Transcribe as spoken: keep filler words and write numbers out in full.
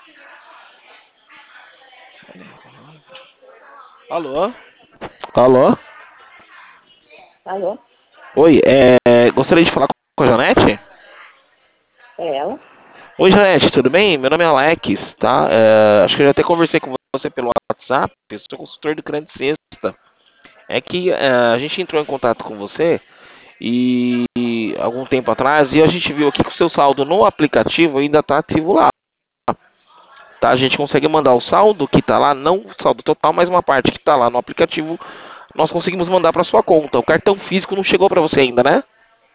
Alô? Alô? Alô? Oi, é, gostaria de falar com a Janete? É ela? Oi, Janete, tudo bem? Meu nome é Alex, tá? É, acho que eu já até conversei com você pelo WhatsApp, eu sou consultor do Grande Sexta. É que é, a gente entrou em contato com você e algum tempo atrás e a gente viu aqui que o seu saldo no aplicativo ainda está ativo lá. Tá? A gente consegue mandar o saldo que está lá, não o saldo total, mas uma parte que está lá no aplicativo, nós conseguimos mandar para sua conta. O cartão físico não chegou para você ainda, né?